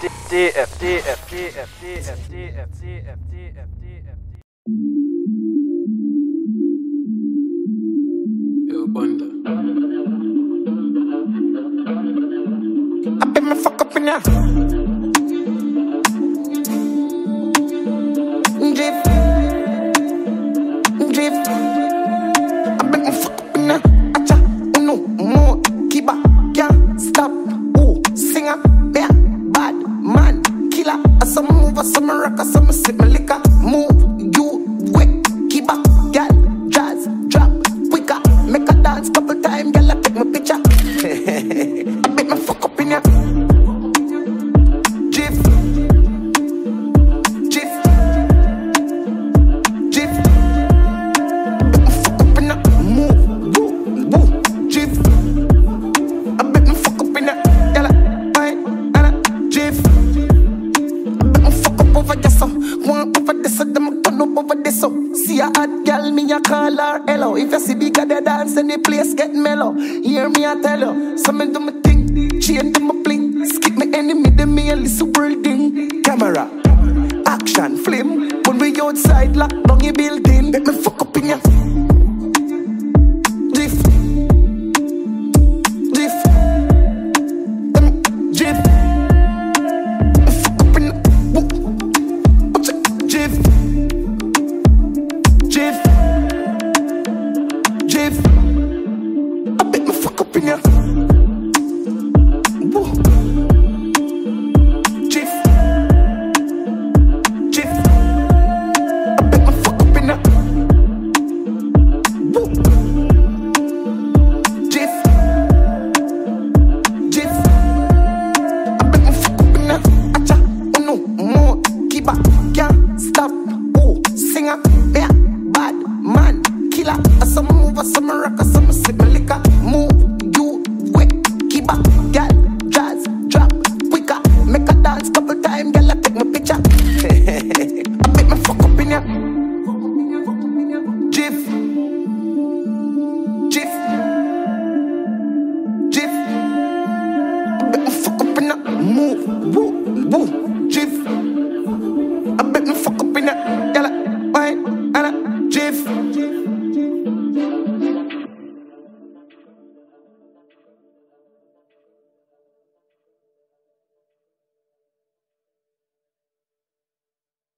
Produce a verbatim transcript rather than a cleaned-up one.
F D F D F D F D F D F D F D F D. Yo, Bunda. I bet me fuck up in ya. Drip, drip. I bet me fuck up in ya. Acha, uno, more, kiba, can't stop. Oh, singer, bear, bad man, killer. I some move, I some rock, I some sip my liquor. Move, you, wet, kiba, girl, jazz, drop, quicker. Make a dance couple times, girl, I take my picture. I bet me fuck up in ya. Jif, jif, jif. Bet me fuck up in ya. Move, woo, woo, jif. I bet me fuck up in ya. Yalla, aye, yalla, jif. I bet me fuck up over this so. One over this so, them a turn up over this so. See a hot girl, me a call her hello. If you see bigger the dance, then the place get mellow. Hear me I tell you, so me do me thing, chain do me bling. Skip me enemy, them me a little building. Camera, action, flame. When we outside, lock down your building. Let me fuck up in ya. Jiff, jiff, um, jiff. Me fuck up in ya. Woo. Watch it, jiff, jiff, jiff. I bet me fuck up in ya. Woo. Jiff, jiff. I bet me fuck up in ya. Woo. Jiff, jiff. I bet me fuck up in ya. Acha, uno, more, kiba, can't stop. Oh, singer, bear, bad man, killer. I some move, I some rock, I some sip my liquor. Move, you, wet, kiba, girl, jazz, drop, quicker. Make a dance couple times, girl, I take my picture. I bet me fuck up in ya. Jiff, jiff, jiff. I bet me fuck up in ya. Move, woo, woo, jiff. I bet me fuck up in ya. Yalla, wine, yalla, jiff.